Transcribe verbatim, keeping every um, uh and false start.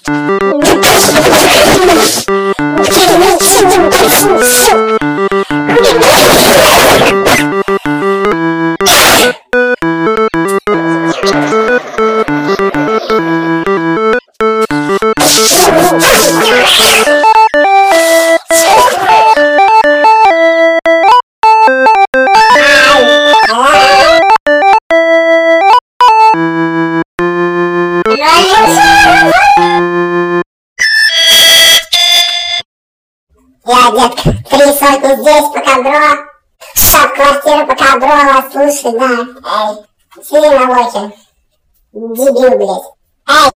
Я, детка, три сотни здесь, пока дрова, штаб-квартира, пока дрова, слушай, да, эй, сиди на локе, дебил, блядь, эй.